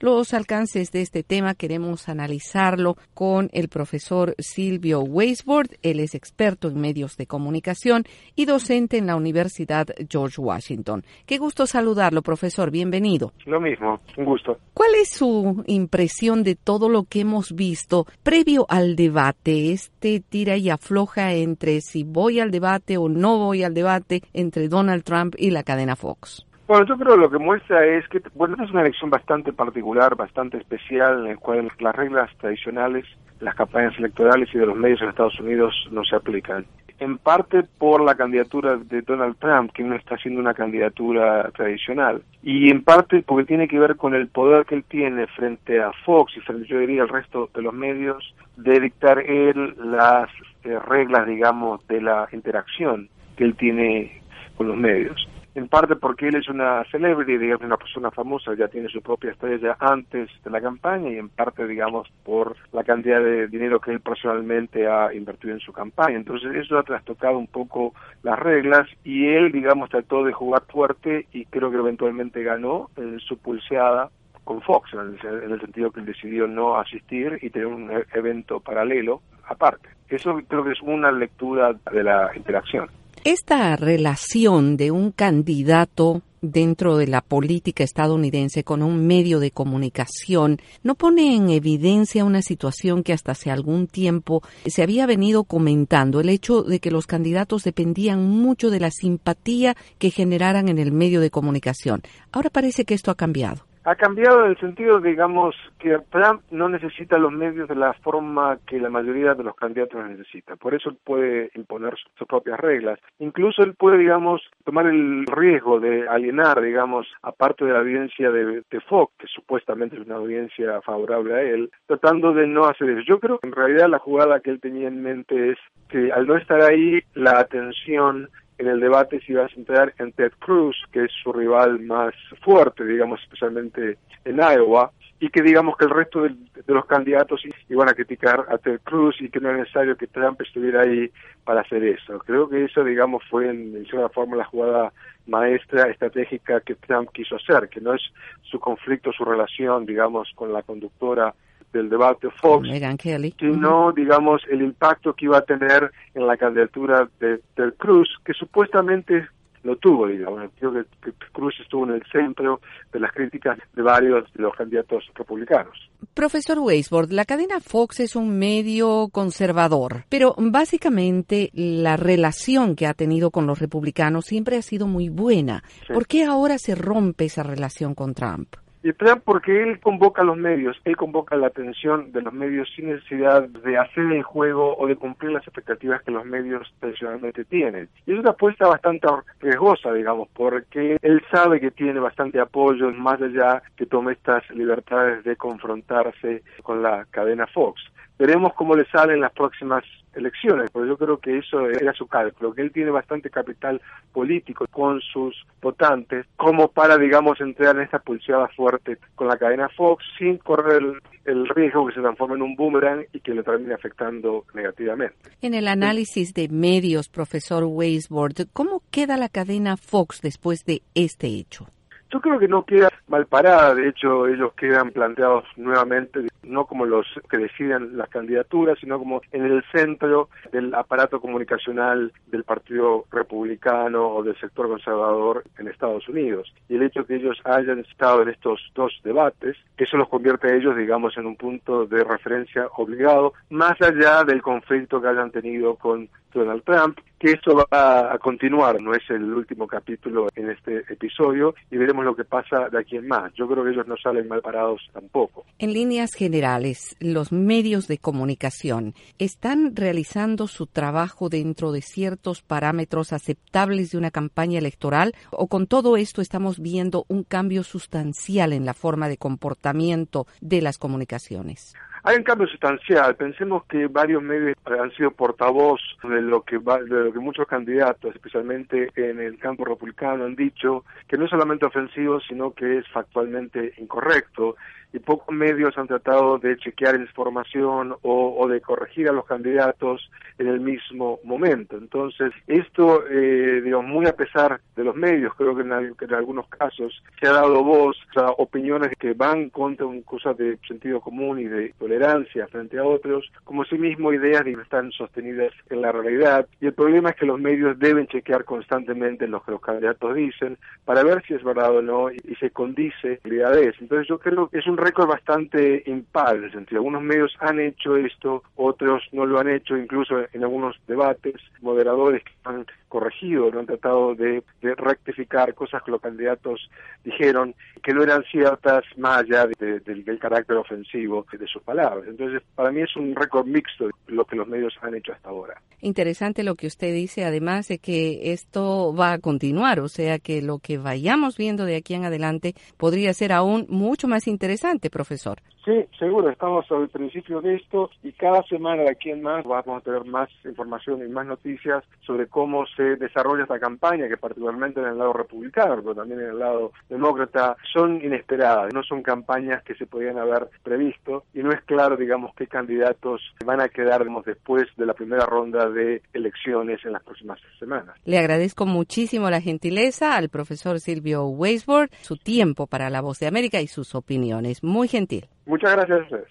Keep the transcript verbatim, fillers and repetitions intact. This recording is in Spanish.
los alcances de este tema, queremos analizarlo con el profesor Silvio Weisbord. Él es experto en medios de comunicación y docente en la Universidad George Washington. Qué gusto saludarlo, profesor. Bienvenido. Lo mismo, un gusto. ¿Cuál es su impresión de todo lo que hemos visto previo al debate? Este tira y afloja entre si voy al debate o no voy al debate entre Donald Trump y la cadena Fox. Bueno, yo creo que lo que muestra es que, bueno, esta es una elección bastante particular, bastante especial, en la cual las reglas tradicionales, las campañas electorales y de los medios en Estados Unidos no se aplican. En parte por la candidatura de Donald Trump, que no está siendo una candidatura tradicional, y en parte porque tiene que ver con el poder que él tiene frente a Fox y frente, yo diría, al resto de los medios, de dictar él las eh, reglas, digamos, de la interacción que él tiene con los medios. En parte porque él es una celebrity, digamos, una persona famosa, ya tiene su propia estrella antes de la campaña, y en parte, digamos, por la cantidad de dinero que él personalmente ha invertido en su campaña. Entonces eso ha trastocado un poco las reglas, y él, digamos, trató de jugar fuerte y creo que eventualmente ganó en su pulseada con Fox, en el, en el sentido que él decidió no asistir y tener un evento paralelo aparte. Eso creo que es una lectura de la interacción. Esta relación de un candidato dentro de la política estadounidense con un medio de comunicación no pone en evidencia una situación que hasta hace algún tiempo se había venido comentando, el hecho de que los candidatos dependían mucho de la simpatía que generaran en el medio de comunicación. Ahora parece que esto ha cambiado. Ha cambiado en el sentido, digamos, que Trump no necesita los medios de la forma que la mayoría de los candidatos necesita. Por eso él puede imponer sus propias reglas. Incluso él puede, digamos, tomar el riesgo de alienar, digamos, a parte de la audiencia de, de Fox, que supuestamente es una audiencia favorable a él, tratando de no hacer eso. Yo creo que en realidad la jugada que él tenía en mente es que al no estar ahí, la atención en el debate se iba a centrar en Ted Cruz, que es su rival más fuerte, digamos, especialmente en Iowa, y que digamos que el resto de, de los candidatos iban a criticar a Ted Cruz y que no era necesario que Trump estuviera ahí para hacer eso. Creo que eso, digamos, fue en, en cierta forma la jugada maestra estratégica que Trump quiso hacer, que no es su conflicto, su relación, digamos, con la conductora del debate Fox, Megyn Kelly, sino, uh-huh. digamos, el impacto que iba a tener en la candidatura de Ted Cruz, que supuestamente lo tuvo, digamos. Creo que, que Cruz estuvo en el centro de las críticas de varios de los candidatos republicanos. Profesor Weisbord, la cadena Fox es un medio conservador, pero básicamente la relación que ha tenido con los republicanos siempre ha sido muy buena. Sí. ¿Por qué ahora se rompe esa relación con Trump? Y Trump, porque él convoca a los medios, él convoca la atención de los medios sin necesidad de hacer el juego o de cumplir las expectativas que los medios tradicionalmente tienen. Y es una apuesta bastante riesgosa, digamos, porque él sabe que tiene bastante apoyo, más allá que tome estas libertades de confrontarse con la cadena Fox. Veremos cómo le salen las próximas elecciones, porque yo creo que eso era su cálculo, que él tiene bastante capital político con sus votantes, como para, digamos, entrar en esta pulseada fuerte con la cadena Fox, sin correr el, el riesgo que se transforme en un boomerang y que le termine afectando negativamente. En el análisis de medios, profesor Weisbord, ¿cómo queda la cadena Fox después de este hecho? Yo creo que no queda mal parada, de hecho ellos quedan planteados nuevamente, no como los que deciden las candidaturas, sino como en el centro del aparato comunicacional del Partido Republicano o del sector conservador en Estados Unidos. Y el hecho que ellos hayan estado en estos dos debates, eso los convierte a ellos, digamos, en un punto de referencia obligado, más allá del conflicto que hayan tenido con Donald Trump, que esto va a continuar, no es el último capítulo en este episodio, y veremos lo que pasa de aquí en más. Yo creo que ellos no salen mal parados tampoco. En líneas generales, los medios de comunicación están realizando su trabajo dentro de ciertos parámetros aceptables de una campaña electoral, o con todo esto estamos viendo un cambio sustancial en la forma de comportamiento de las comunicaciones. Hay un cambio sustancial. Pensemos que varios medios han sido portavoz de lo que va, de lo que muchos candidatos, especialmente en el campo republicano, han dicho que no es solamente ofensivo, sino que es factualmente incorrecto. y pocos medios han tratado de chequear información o, o de corregir a los candidatos en el mismo momento. Entonces, esto, eh, digamos, muy a pesar de los medios, creo que en, que en algunos casos se ha dado voz a opiniones que van contra un, cosas de sentido común y de tolerancia frente a otros, como sí mismo ideas que no están sostenidas en la realidad. Y el problema es que los medios deben chequear constantemente lo que los candidatos dicen para ver si es verdad o no y, y se condice la realidad de eso. Entonces yo creo que es un récord bastante impar en el sentido. Algunos medios han hecho esto, otros no lo han hecho, incluso en algunos debates, moderadores que han corregido, no han tratado de, de rectificar cosas que los candidatos dijeron que no eran ciertas más allá de, de, del carácter ofensivo de sus palabras. Entonces, para mí es un récord mixto lo que los medios han hecho hasta ahora. Interesante lo que usted dice, además de que esto va a continuar, o sea que lo que vayamos viendo de aquí en adelante podría ser aún mucho más interesante, profesor. Sí, seguro, estamos al principio de esto y cada semana de aquí en más vamos a tener más información y más noticias sobre cómo se desarrolla esta campaña, que particularmente en el lado republicano, pero también en el lado demócrata, son inesperadas, no son campañas que se podían haber previsto y no es claro, digamos, qué candidatos van a quedar, digamos, después de la primera ronda de elecciones en las próximas semanas. Le agradezco muchísimo la gentileza al profesor Silvio Weisbord, su tiempo para La Voz de América y sus opiniones. Muy gentil. Muchas gracias a ustedes.